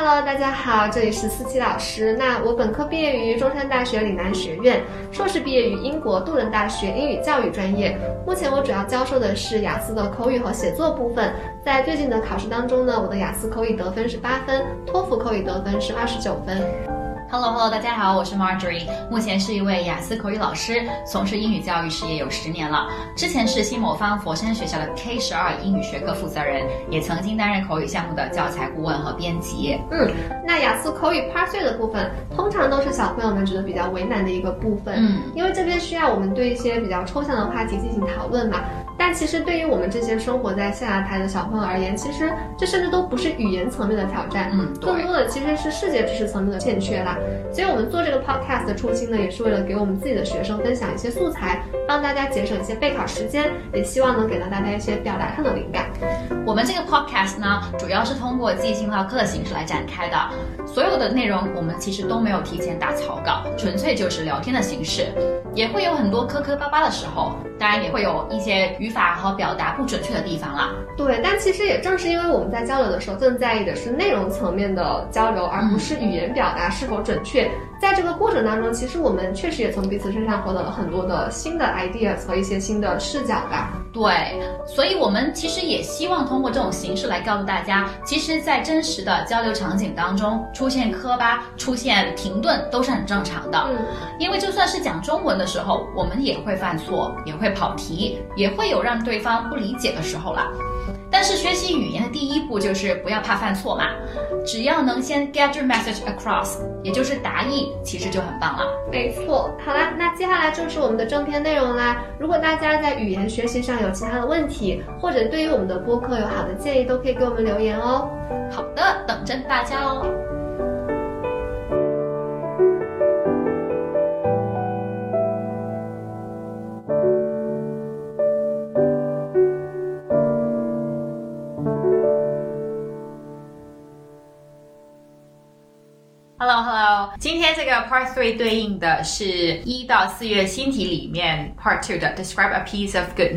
Hello， 大家好，这里是思琪老师。那我本科毕业于中山大学岭南学院，硕士毕业于英国杜伦大学英语教育专业。目前我主要教授的是雅思的口语和写作部分。在最近的考试当中呢，我的雅思口语得分是8分，托福口语得分是29分。 Hello， 大家好，我是 Marjorie， 目前是一位雅思口语老师，从事英语教育事业有10年了。之前是新某方佛山学校的 K12 英语学科负责人，也曾经担任口语项目的教材顾问和编辑。 那雅思口语 Part 3的部分，通常都是小朋友们觉得比较为难的一个部分，因为这边需要我们对一些比较抽象的话题进行讨论嘛。但其实对于我们这些生活在象牙台的小朋友而言，其实这甚至都不是语言层面的挑战，更多的其实是世界知识层面的欠缺啦。所以我们做这个 podcast 的初心呢，也是为了给我们自己的学生分享一些素材，帮大家节省一些备考时间，也希望能给到大家一些表达上的灵感。 我们这个 podcast 呢，主要是通过即兴唠嗑的形式来展开的，所有的内容我们其实都没有提前打草稿，纯粹就是聊天的形式，也会有很多磕磕巴巴的时候，当然也会有一些语法和表达不准确的地方啦。 对，但其实也正是因为我们在交流的时候更在意的是内容层面的交流，而不是语言表达是否准确。在这个过程当中，其实我们确实也从彼此身上获得了很多的新的 ideas 和一些新的视角吧。 对，所以我们其实也希望通过这种形式来告诉大家，其实在真实的交流场景当中，出现磕巴、出现停顿都是很正常的。因为就算是讲中文的时候，我们也会犯错，也会跑题，也会有让对方不理解的时候啦。但是学习语言的第一步就是不要怕犯错嘛，只要能先 get your message across， 也就是达意，其实就很棒了。 没错。好啦，那接下来就是我们的正片内容啦。如果大家在语言学习上有其他的问题，或者对于我们的播客有好的建议，都可以给我们留言哦。 好的，等着大家哦。Hello， 今天这个 Part 3对应的是1到4月新题里面 Part 2的 Describe a piece of good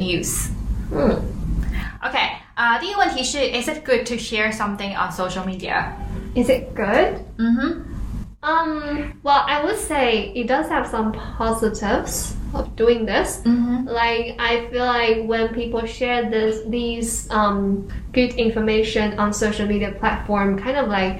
news。OK， 第一个问题是 Is it good to share something on social media? Is it good? Well, I would say it does have some positives of doing this. Like, I feel like when people share these good information on social media platform, kind of like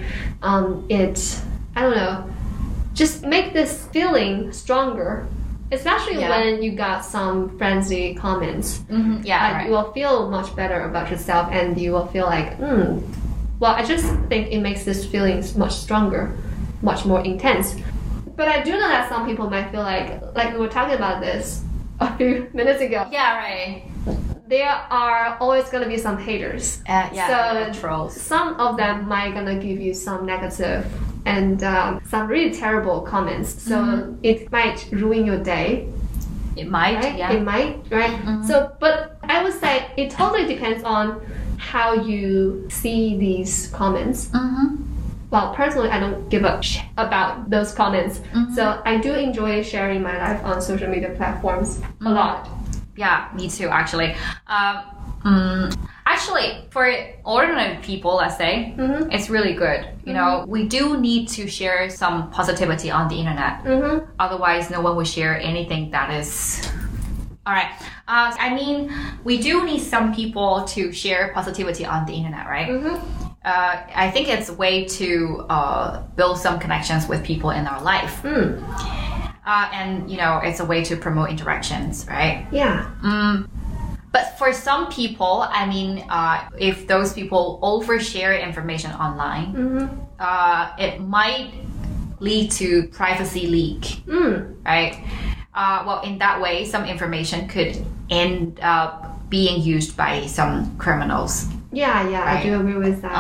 I don't know, just make this feeling stronger. Especially when you got some friendly comments. Right. You will feel much better about yourself and you will feel like, well, I just think it makes this feeling much stronger, much more intense. But I do know that some people might feel like we were talking about this a few minutes ago. Yeah, right. There are always going to be some haters. So trolls. Some of them might going to give you some negative and some really terrible comments. So it might ruin your day. It might, right? yeah. It might, right? So, but I would say it totally depends on how you see these comments. Well, personally, I don't give a shit about those comments. So I do enjoy sharing my life on social media platforms a lot. Yeah, me too, actually. Actually, for ordinary people, let's say, it's really good. You know, we do need to share some positivity on the internet. Otherwise, no one will share anything that is... Alright, I mean, we do need some people to share positivity on the internet, right? I think it's a way to build some connections with people in our life. And, you know, it's a way to promote interactions, right? Yeah. But for some people, I mean, if those people overshare information online, it might lead to privacy leak, right? Well, in that way, some information could end up being used by some criminals. Yeah, right? I do agree with that.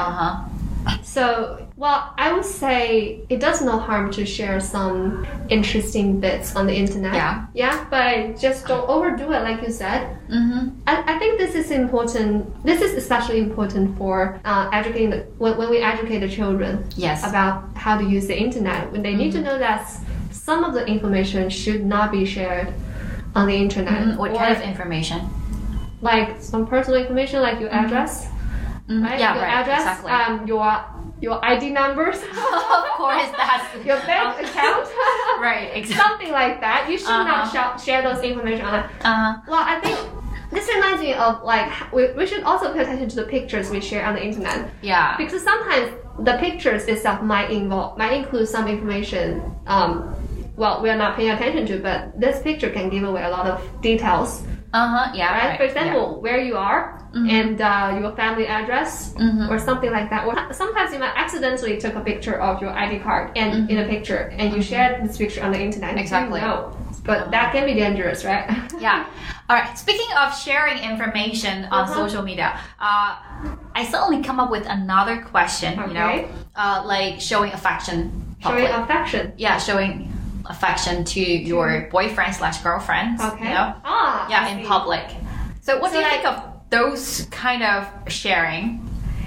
So, well, I would say it does no harm to share some interesting bits on the internet. Yeah, but just don't overdo it, like you said. I think this is important. This is especially important for educating when we educate the children about how to use the internet. When they need to know that some of the information should not be shared on the internet. What kind of information? Like some personal information, like your address. Right? Yeah, your right, address, exactly. Your your ID numbers. Of course, that's your bank account. right. Exactly. Something like that. You should not share those information on it. Well, I think this reminds me of like we should also pay attention to the pictures we share on the internet. Yeah. Because sometimes the pictures itself might include some information. Well, we are not paying attention to, but this picture can give away a lot of details. Yeah. Right? For example, where you are and your family address or something like that. Or sometimes you might accidentally took a picture of your ID card and in a picture and you shared this picture on the internet. Exactly. No, but that can be dangerous, right? Yeah. All right. Speaking of sharing information on social media, I suddenly come up with another question. Okay. You know, like showing affection. Showing affection. Yeah, showing affection to your boyfriend/girlfriends. Okay. You know? I in see. public. So what do you think of those kind of sharing?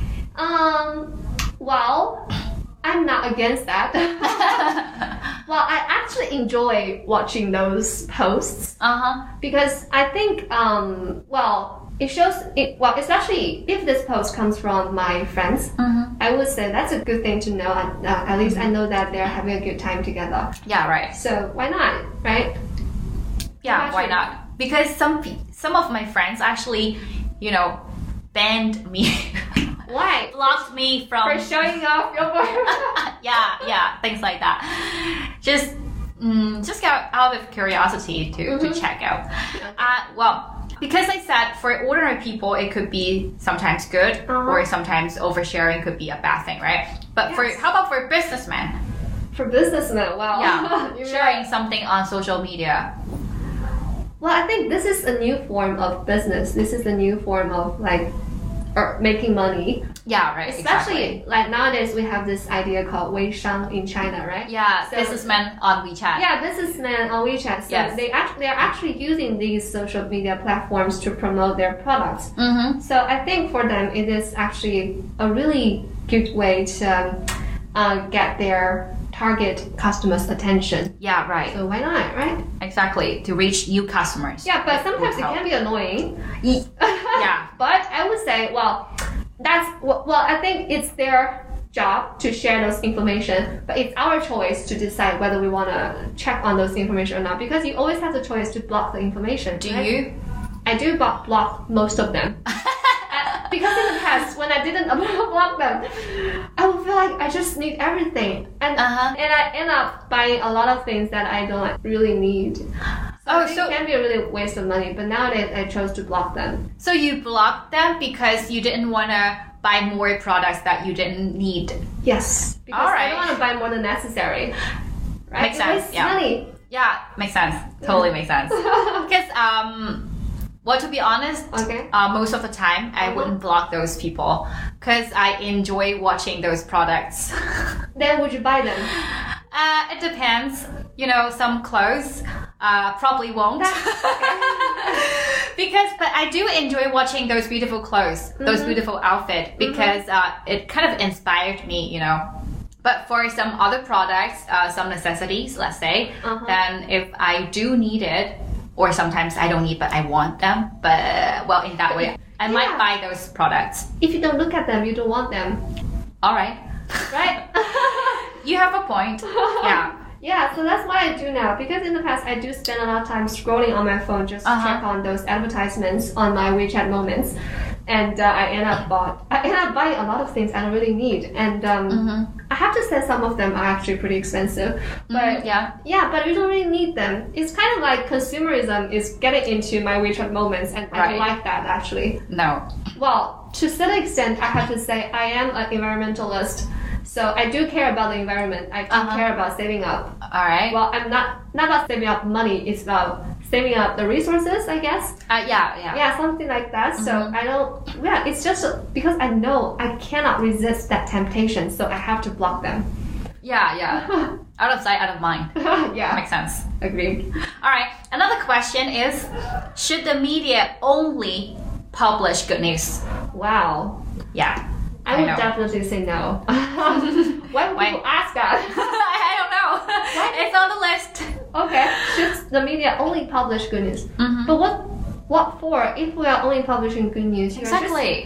Well, I'm not against that. Well, I actually enjoy watching those posts. Because I think, it shows it. Well, especially if this post comes from my friends, I would say that's a good thing to know. At least I know that they're having a good time together. Yeah, right. So why not, right? Yeah, why not? Because some of my friends actually, you know, banned me. Why? Blocked me from For showing off your boyfriend. yeah, things like that. Just out of curiosity to check out. Well, because I said for ordinary people it could be sometimes good or sometimes oversharing could be a bad thing, right? But how about for businessmen? For businessmen, wow. Yeah, You're sharing right. something on social media. Well, I think this is a new form of business. This is a new form of making money. Yeah, right. Especially like nowadays we have this idea called Weishang in China, right? Yeah, So- businessmen on WeChat. Yeah, businessmen on WeChat. So Yes. they are actually using these social media platforms to promote their products. So I think for them it is actually a really good way to get their target customers' attention. Yeah, right. So why not, right? Exactly, to reach new customers. Yeah, but sometimes it help. can be annoying. Yeah. But I would say, I think it's their job to share those information, but it's our choice to decide whether we want to check on those information or not, because you always have the choice to block the information. Do right? you? I do block most of them. Because in the past, when I didn't block them, I would feel like I just need everything. And I end up buying a lot of things that I don't really need. So it can be a really waste of money, but nowadays I chose to block them. So you blocked them because you didn't want to buy more products that you didn't need. Yes, because I don't want to buy more than necessary. Right? Makes sense. It wastes money. Yeah, makes sense. Totally makes sense. Because well, to be honest, most of the time I wouldn't block those people because I enjoy watching those products. Then would you buy them? It depends. You know, some clothes probably won't. But I do enjoy watching those beautiful clothes, those beautiful outfits, because it kind of inspired me, you know. But for some other products, some necessities, let's say, then if I do need it, or sometimes I don't need, but I want them. But, well, in that way, I might buy those products. If you don't look at them, you don't want them. All right. Right? You have a point. Yeah. Yeah, so that's what I do now. Because in the past, I do spend a lot of time scrolling on my phone just to check on those advertisements on my WeChat moments. And I end up buying a lot of things I don't really need. And I have to say some of them are actually pretty expensive. But but we don't really need them. It's kind of like consumerism is getting into my WeChat moments, and I don't like that actually. No. Well, to a certain extent, I have to say I am an environmentalist. So I do care about the environment. I do care about saving up. All right. Well, I'm not about saving up money. It's about saving up the resources, I guess. Yeah, something like that. So I don't. Yeah, it's just because I know I cannot resist that temptation, so I have to block them. Yeah. Out of sight, out of mind. Yeah, Makes sense. Agreed. All right. Another question is: should the media only publish good news? Wow. Yeah. I would definitely say no. Why would people ask that? I don't know. It's on the list. Okay, should the media only publish good news? But what for? If we are only publishing good news,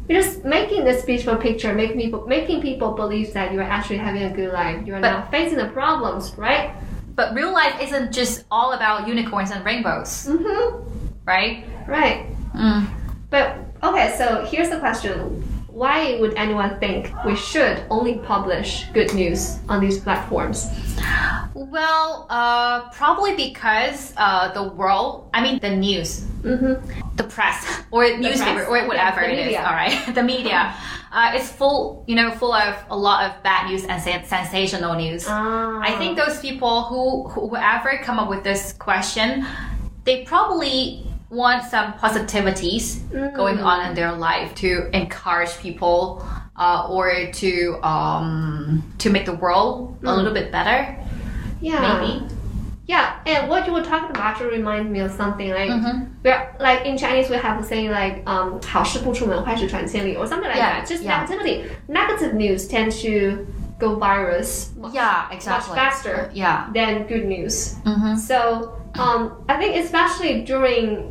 you're just making this beautiful picture, making people believe that you're actually having a good life. You're not facing the problems, right? But real life isn't just all about unicorns and rainbows, right? Right. But okay, so here's the question. Why would anyone think we should only publish good news on these platforms? Well, probably because the news, the press or newspaper or whatever it is, all right, the media is full of a lot of bad news and sensational news. I think those people whoever come up with this question, they probably want some positivities going on in their life to encourage people or to make the world a little bit better. Yeah. Maybe. Yeah, and what you were talking about actually reminds me of something like in Chinese we have a saying like 好事不出门坏事传千里 or something like that. Just negativity. Negative news tend to go virus much faster than good news. So I think especially during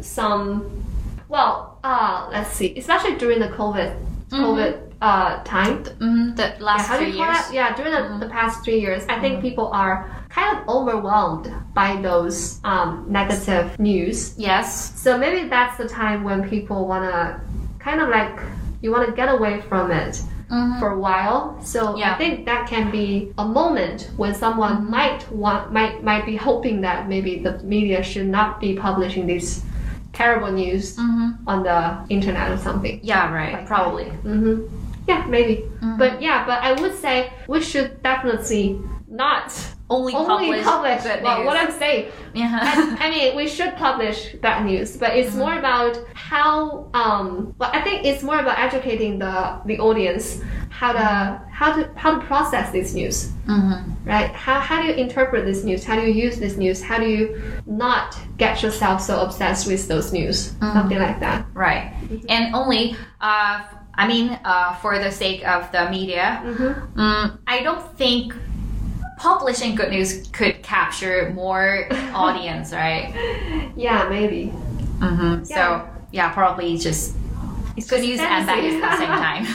especially during the COVID time. The last 3 years. During the past 3 years, I think people are kind of overwhelmed by those negative news. Yes. So maybe that's the time when people want to kind of like, you want to get away from it for a while. So I think that can be a moment when someone might be hoping that maybe the media should not be publishing these terrible news on the internet or something. Yeah, right. Like probably. Yeah, maybe. But I would say we should definitely not only publish good news. What I'm saying. I mean, we should publish bad news, but it's more about how. I think it's more about educating the audience how to process this news. Right? How do you interpret this news? How do you use this news? How do you not get yourself so obsessed with those news? Something like that. Right. And only. For the sake of the media, I don't think publishing good news could capture more audience, right? Yeah, maybe. So probably just it's good news and bad news at the same time.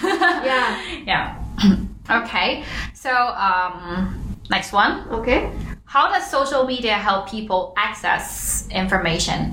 Okay. So next one. Okay. How does social media help people access information?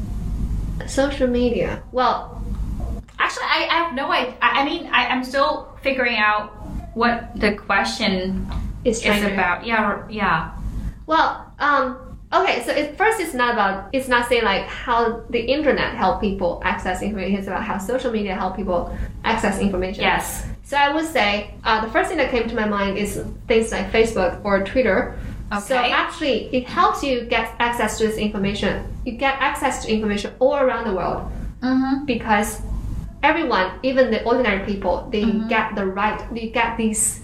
Social media. Well, actually, I have no idea. I'm still figuring out what the question is about. Yeah. Well, okay. So it's not saying like how the internet help people access information. It's about how social media help people access information. Yes. So I would say the first thing that came to my mind is things like Facebook or Twitter. Okay. So actually, it helps you get access to this information. You get access to information all around the world because everyone, even the ordinary people, they get these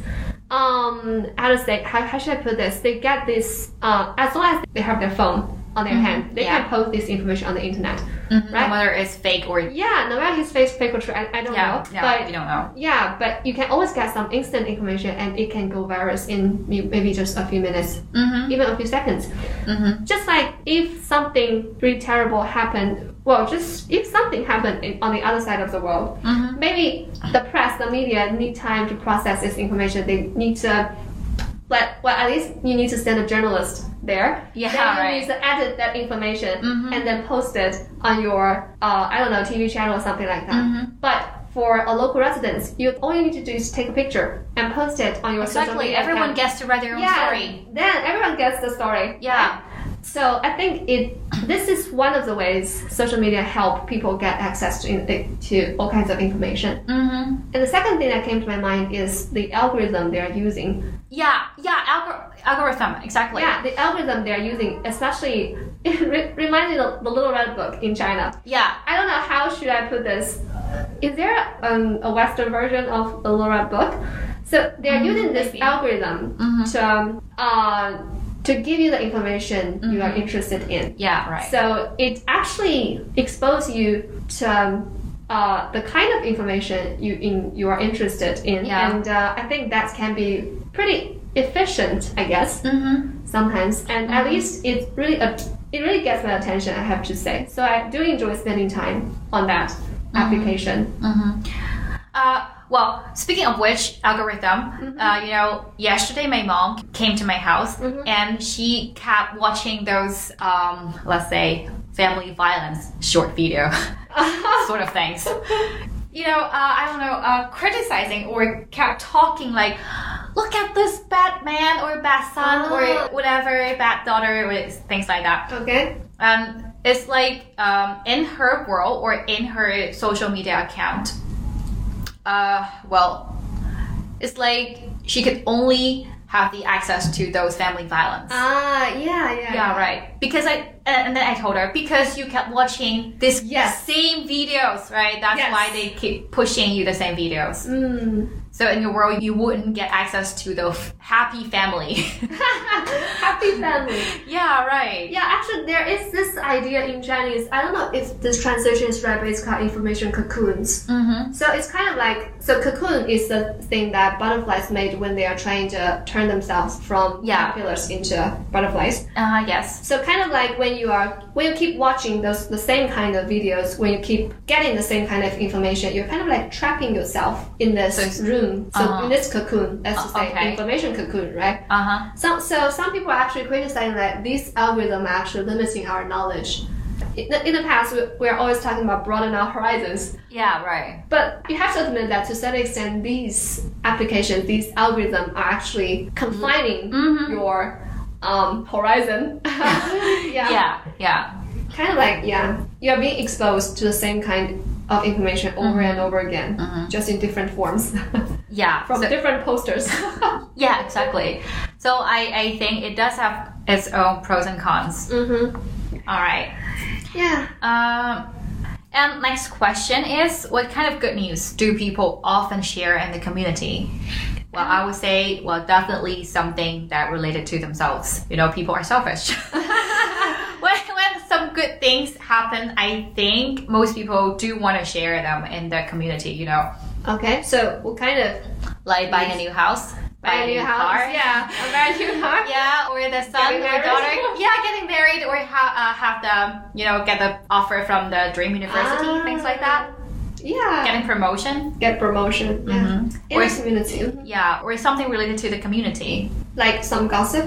how should I put this? They get this as long as they have their phone on their hand, they can post this information on the internet, right? No matter it's fake or no matter it's fake or true, I don't know. But you don't know. Yeah, but you can always get some instant information, and it can go viral in maybe just a few minutes, even a few seconds. Just like if something really terrible happened. Well, just if something happened on the other side of the world, maybe the press, the media need time to process this information. They need to, at least you need to send a journalist there. Then you need to edit that information and then post it on your, TV channel or something like that. But for a local resident, all you need to do is take a picture and post it on your social media account. Everyone gets to write their own story. Then everyone gets the story. Yeah. Right? So I think this is one of the ways social media help people get access to all kinds of information. And the second thing that came to my mind is the algorithm they are using. Algorithm, exactly. Yeah, the algorithm they are using, especially, it reminds me of the Little Red Book in China. Yeah. I don't know how should I put this. Is there a Western version of the Little Red Book? So they're using this algorithm to give you the information you are interested in. Yeah, right. So it actually exposes you to the kind of information you are interested in. Yeah. And I think that can be pretty efficient, I guess, sometimes. And at least it really gets my attention, I have to say. So I do enjoy spending time on that application. Well, speaking of which, algorithm, yesterday my mom came to my house and she kept watching those, let's say, family violence short video sort of things. I don't know, criticizing or kept talking like, look at this bad man or bad son or whatever, bad daughter or things like that. Okay. It's like in her world or in her social media account, it's like she could only have the access to those family violence. Yeah, right. Because then I told her, because you kept watching this same videos, right? That's why they keep pushing you the same videos. So in your world, you wouldn't get access to the happy family. Happy family. Yeah, right. Yeah, actually, there is this idea in Chinese. I don't know if this translation is right, but it's called information cocoons. So it's kind of like, so cocoon is the thing that butterflies made when they are trying to turn themselves from caterpillars into butterflies. Yes. So kind of like when you keep watching the same kind of videos, when you keep getting the same kind of information, you're kind of like trapping yourself in this room. So in this cocoon, let's just say information cocoon, right? So some people are actually criticizing that these algorithms are actually limiting our knowledge. In the past, we're always talking about broadening our horizons. Yeah, right. But you have to admit that to some extent, these applications, these algorithms are actually confining your horizon. Yeah. Kind of like, you're being exposed to the same kind of information over and over again, just in different forms. From different posters. Yeah, exactly. So I think it does have its own pros and cons. All right. Yeah. And next question is, what kind of good news do people often share in the community? Well, I would say, definitely something that related to themselves. People are selfish. When some good things happen, I think most people do want to share them in their community, Okay, so what kind of? Like buying a new house. Buy a new house. Car. Yeah, buy a new car. Yeah, or the son or daughter. Yeah, getting married or have the, get the offer from the dream university, things like that. Yeah. Getting promotion. Get promotion. Yeah. In the community. Yeah, or something related to the community. Like some gossip.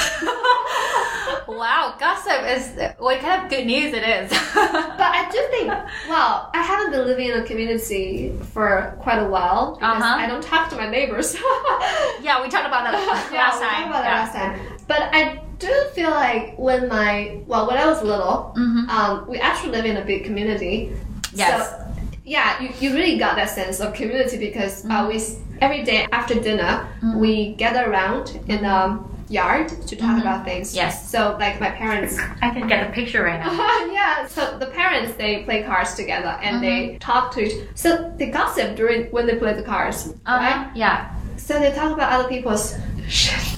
Wow, gossip is what kind of good news it is. But I do think, I haven't been living in a community for quite a while because I don't talk to my neighbors. Yeah, we talked about that last time. But I do feel like when I was little, we actually live in a big community. Yes. So, you really got that sense of community because every day after dinner, we gather around in yard to talk about things. Yes. So like my parents, I can get a picture right now. Yeah. So the parents, they play cards together and they talk to so they gossip when they play the cards, right? Yeah. So they talk about other people's shit.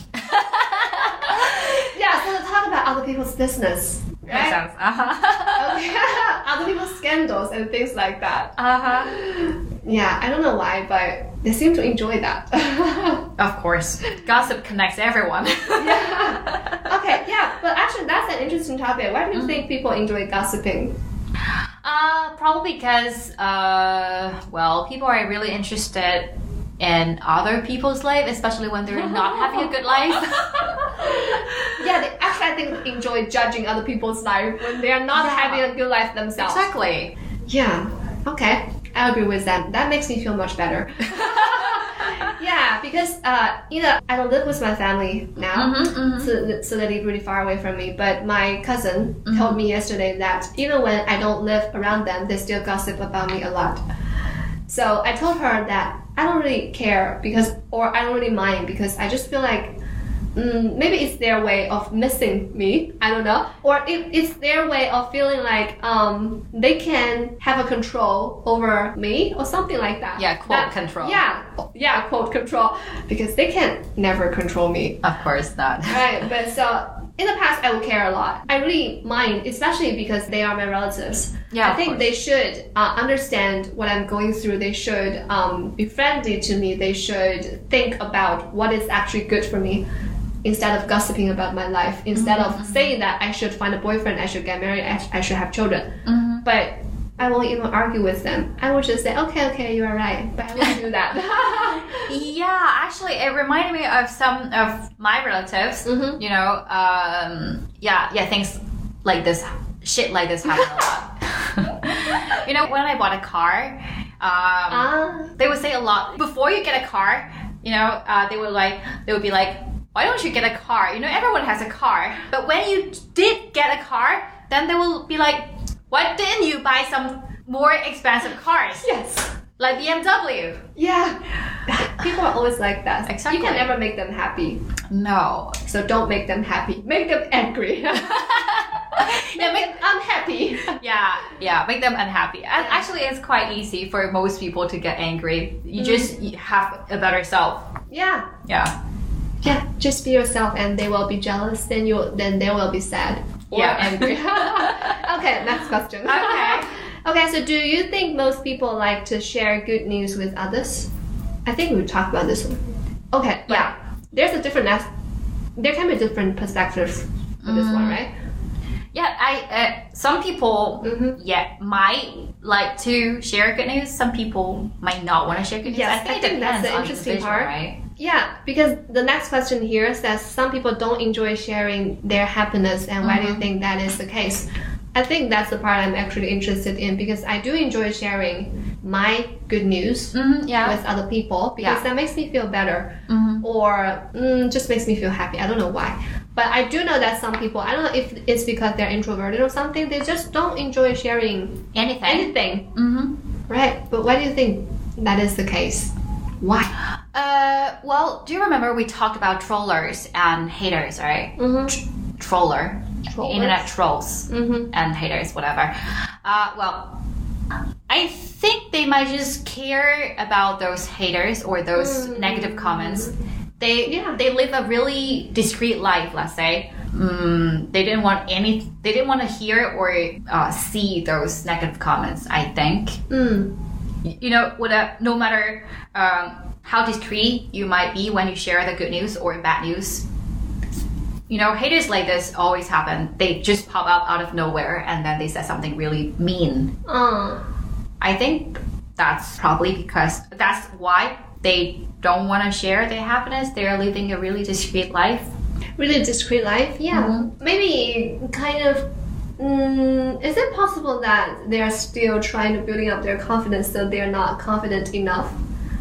So they talk about other people's business. Right? Makes sense. Other people's scandals and things like that. Yeah, I don't know why, but they seem to enjoy that. Of course. Gossip connects everyone. Okay, but actually that's an interesting topic. Why do you think people enjoy gossiping? Probably because, people are really interested in other people's life, especially when they're not having a good life. They actually, I think, enjoy judging other people's life when they are not having a good life themselves. Exactly. Yeah. Okay. I agree with that. That makes me feel much better. Because I don't live with my family now, so they live really far away from me. But my cousin told me yesterday that even when I don't live around them, they still gossip about me a lot. So I told her that I don't really care or I don't really mind because I just feel like maybe it's their way of missing me. I don't know. Or it's their way of feeling like they can have a control over me or something like that. Yeah, quote control. Yeah, quote control. Because they can never control me. Of course not. Right, but so in the past I would care a lot. I really mind, especially because they are my relatives. Yeah, I think they should understand what I'm going through. They should be friendly to me. They should think about what is actually good for me. Instead of gossiping about my life, instead of saying that I should find a boyfriend, I should get married, I should have children. But I won't even argue with them. I will just say, okay, you are right, but I won't do that. Yeah, actually, it reminded me of some of my relatives. You know, things like this, shit like this happen a lot. You know, when I bought a car, they would say a lot. Before you get a car, you know, they would be like, why don't you get a car? You know, everyone has a car. But when you did get a car, then they will be like, why didn't you buy some more expensive cars? Yes. Like BMW. Yeah. People are always like that. Exactly. You can never make them happy. No. So don't make them happy. Make them angry. Make them unhappy. Yeah, make them unhappy. And actually, it's quite easy for most people to get angry. You just have a better self. Yeah. Yeah, just be yourself and they will be jealous, then they will be sad or angry. Okay, next question. Okay, so do you think most people like to share good news with others? I think we talked about this one. Okay, yeah. There can be different perspectives for this one, right? Yeah, some people might like to share good news. Some people might not want to share good news. Yes, I think that's the interesting part. Right? Yeah, because the next question here says some people don't enjoy sharing their happiness, and why do you think that is the case? I think that's the part I'm actually interested in, because I do enjoy sharing my good news with other people, because that makes me feel better or just makes me feel happy. I don't know why. But I do know that some people, I don't know if it's because they're introverted or something, they just don't enjoy sharing anything. Right? But why do you think that is the case? Why? Well, do you remember we talked about trollers and haters, right? Trollers. Internet trolls and haters, whatever. Well, I think they might just care about those haters or those negative comments. They live a really discreet life, let's say. They didn't want to hear or see those negative comments, I think. You know, no matter how discreet you might be when you share the good news or bad news, you know, haters like this always happen. They just pop up out of nowhere and then they say something really mean. I think that's probably because that's why they don't want to share their happiness. They're living a really discreet life. Really discreet life? Yeah. Maybe kind of... is it possible that they're still trying to building up their confidence, so they're not confident enough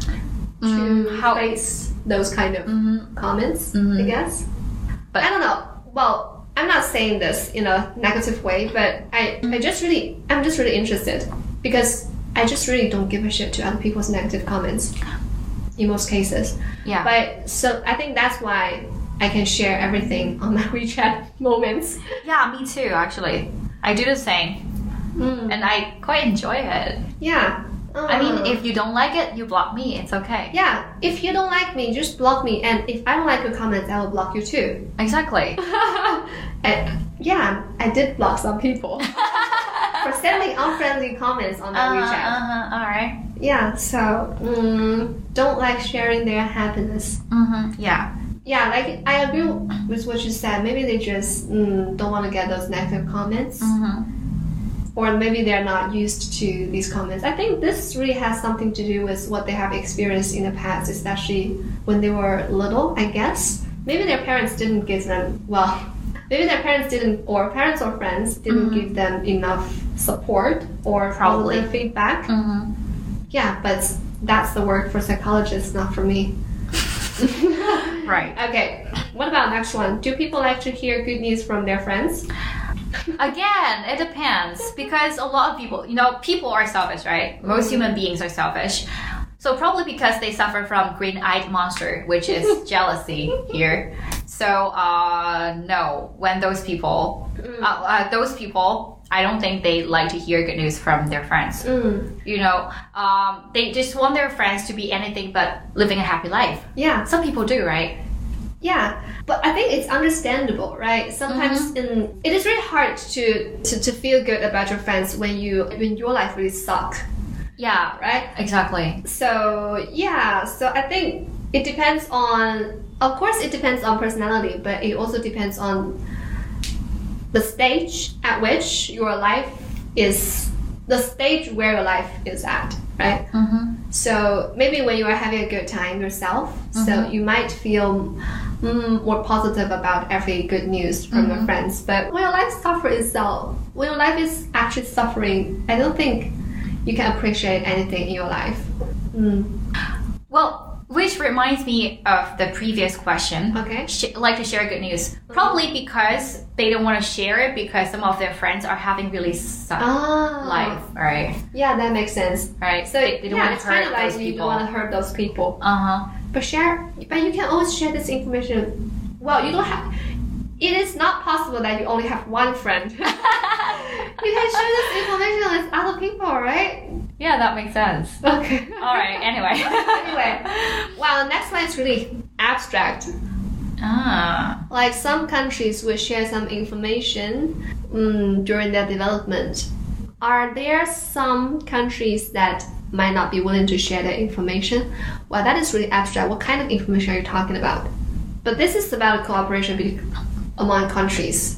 to face those kind of comments, I guess? But I don't know. Well, I'm not saying this in a negative way, but I'm just really interested, because I just really don't give a shit to other people's negative comments in most cases. Yeah. But so I think that's why I can share everything on my WeChat moments. Yeah, me too, actually. I do the same. And I quite enjoy it. Yeah. I mean, if you don't like it, you block me. It's okay. Yeah. If you don't like me, just block me. And if I don't like your comments, I will block you too. Exactly. And yeah, I did block some people for sending unfriendly comments on my WeChat. Alright. Yeah, so don't like sharing their happiness. Yeah. Yeah, like I agree with what you said. Maybe they just don't want to get those negative comments. Or maybe they're not used to these comments. I think this really has something to do with what they have experienced in the past, especially when they were little, I guess. Maybe their parents didn't give them, maybe their parents didn't, or parents or friends didn't give them enough support or positive feedback. Yeah, but that's the work for psychologists, not for me. Right. Okay, what about next one? Do people like to hear good news from their friends? Again, it depends, because a lot of people, you know, people are selfish, right? Most human beings are selfish. So probably because they suffer from green-eyed monster, which is jealousy here. So no, when those people, I don't think they like to hear good news from their friends. You know, they just want their friends to be anything but living a happy life. Yeah. Some people do, right? Yeah, but I think it's understandable, right? Sometimes it is really hard to feel good about your friends when your life really sucks. Yeah, right? Exactly. So yeah, so I think it depends on, of course it depends on personality, but it also depends on the stage at which your life is, the stage where your life is at, right? So maybe when you are having a good time yourself, so you might feel more positive about every good news from your friends. But when your life when your life is actually suffering, I don't think you can appreciate anything in your life. Well, which reminds me of the previous question. Okay. Like to share good news. Probably because they don't want to share it because some of their friends are having really suck life, right? Yeah, that makes sense. Right. So they don't want to hurt those you people. don't want to hurt those people. But you can always share this information. Well, you don't have. It is not possible that you only have one friend. You can share this information with other people, right? Yeah, that makes sense. Okay. All right. Anyway. Wow. The next one is really abstract. Like some countries will share some information during their development. Are there some countries that might not be willing to share their information? Well, that is really abstract. What kind of information are you talking about? But this is about cooperation among countries.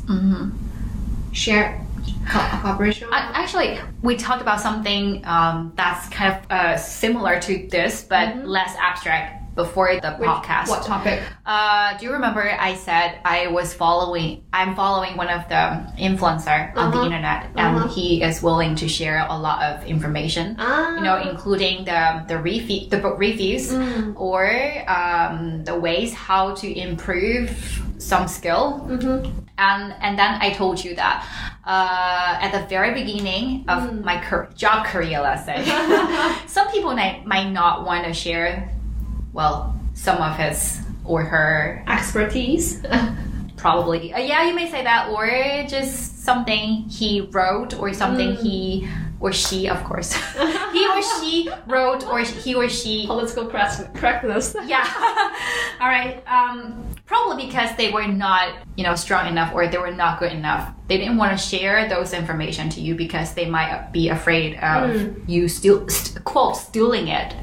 Share cooperation. Actually, we talked about something that's kind of similar to this, but less abstract before the podcast. What topic? Do you remember I said I'm following one of the influencer on the internet, and he is willing to share a lot of information, including the book reviews or the ways how to improve some skill. And then I told you that at the very beginning of my job career, let's say, some people might not want to share, well, some of his or her expertise. Probably. Yeah, you may say that, or just something he wrote, or something he or she, of course, he or she wrote, or he or she political correctness. Yeah. All right. Probably because they were not, strong enough, or they were not good enough. They didn't want to share those information to you because they might be afraid of you stealing it.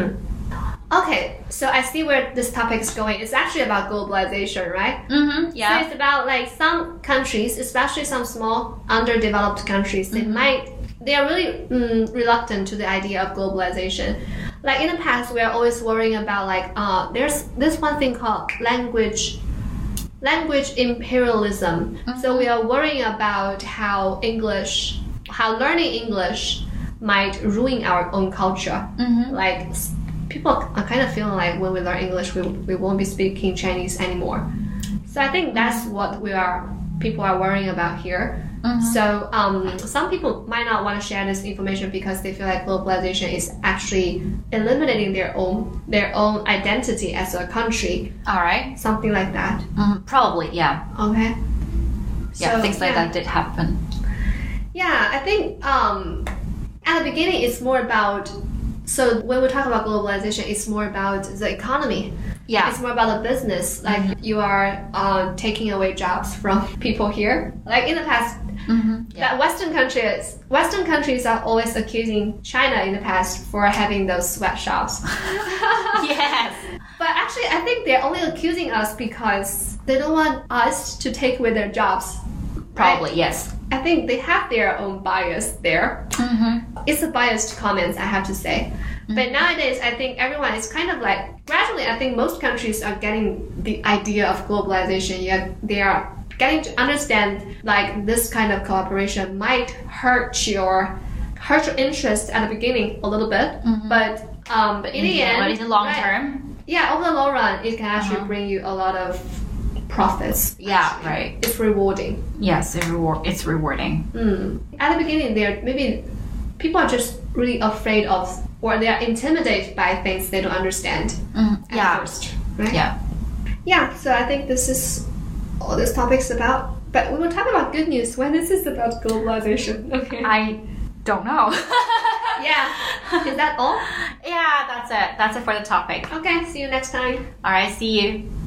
Okay, so I see where this topic is going. It's actually about globalization, right? Yeah. So it's about like some countries, especially some small underdeveloped countries, they are really reluctant to the idea of globalization. Like in the past, we are always worrying about there's this one thing called language imperialism. So we are worrying about how learning English might ruin our own culture. Like people are kind of feeling like when we learn English, we won't be speaking Chinese anymore. So I think that's what people are worrying about here. So some people might not want to share this information because they feel like globalization is actually eliminating their own identity as a country. All right. Something like that. Probably, yeah. Okay. Yeah, so, things like that did happen. Yeah, I think at the beginning it's more about. So when we talk about globalization, it's more about the economy. Yeah. It's more about the business. Like you are taking away jobs from people here. Like in the past, that Western countries are always accusing China in the past for having those sweatshops. Yes. But actually, I think they're only accusing us because they don't want us to take away their jobs. Probably, right? yes. I think they have their own bias there. It's a biased comment, I have to say. But nowadays, I think everyone is kind of like, gradually, I think most countries are getting the idea of globalization. Yeah, they are getting to understand like this kind of cooperation might hurt your interest at the beginning a little bit, but in the end, but in the long term, over the long run, it can actually bring you a lot of profits. Yeah, right. It's rewarding. Yes, it's rewarding. At the beginning, maybe people are just really afraid of, or they are intimidated by things they don't understand at first, right? Yeah, so I think this is all this topic's about. But we will talk about good news when this is about globalization. Okay. I don't know. Yeah. Is that all? Yeah, that's it. That's it for the topic. Okay, see you next time. All right, see you.